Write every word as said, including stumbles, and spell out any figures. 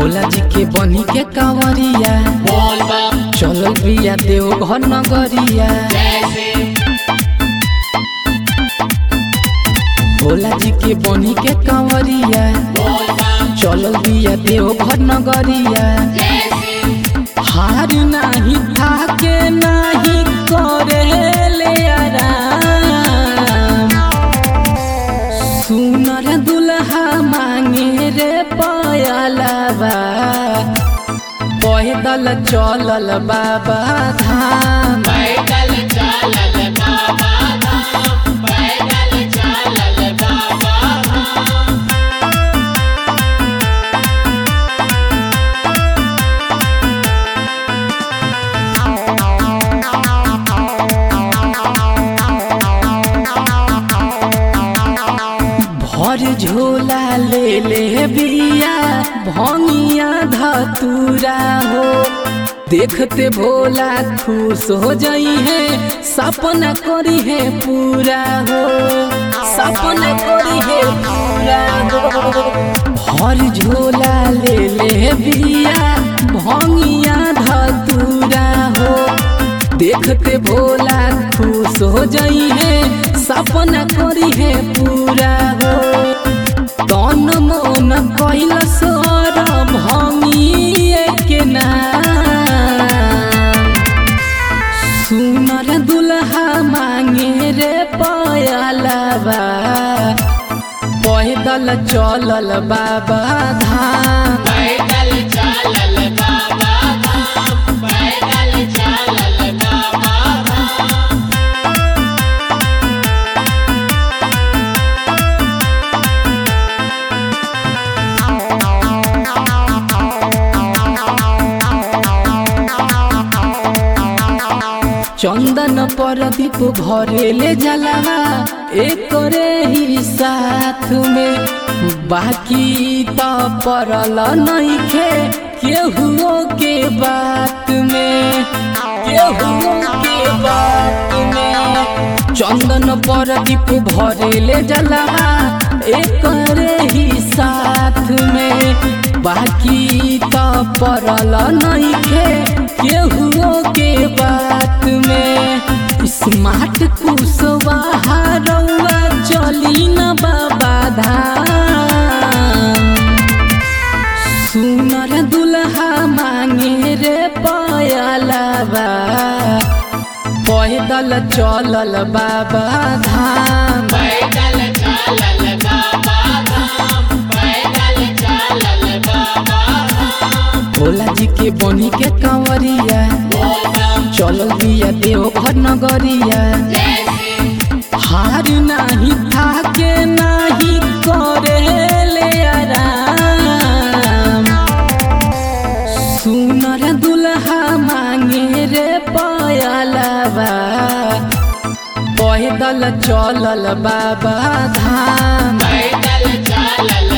भोला जी के बनी के कांवरिया चलल बिया देव घर नगरिया। भोला जी के बनी के कांवरिया चलल बिया देव घर नगरिया। हार नाही थाके नाही करे ले आराम। सुनर दुल्हा मांगे रे पयलवा पैदल चलल बाबा धाम। पैदल चलल बाबा धाम, पैदल चलल बाबा धाम। भर झोला ले ले बिया भंगिया धतूरा हो। देखते भोला खुश हो जाई है सपना करी है पूरा हो। सपना करी है पूरा हो। भर झोला ले ले बिया भंगिया धतूरा हो। देखते भोला खुश हो जाई है सपना करी है पूरा हो। तन मन कैल सर भंगिए के नाम। सुनर दुल्हा मांगे रे पयलवा पैदल चलल बाबा धाम। पैदल चलल बाबा धाम, पैदल चलल बाबा धाम। चंदन प्रदीप भरेले जलवा एक ही साथ में। बाकी तो पड़ल नइखे केहुओ के बात में। केहुओ के बात में चंदन प्रदीप भरेले जलवा एक ही साथ में। बाकी तो पड़ल नइखे केहुओ के बात में। स्मार्ट कुशवाहा रउआ चली न बाबा धाम। सुनर दुल्हा मांगे रे पयलवा पैदल चलल बाबा धाम। पैदल चलल बाबा धाम, पैदल चलल बाबा धाम। भोला जी के बनी के कांवरिया चलल बिया देव घर नगरिया। हार नाही थाके नाही करे ले आराम। सुनर दुल्हा मांगे रे पयलवा पैदल चलल बाबा धाम। पैदल चलल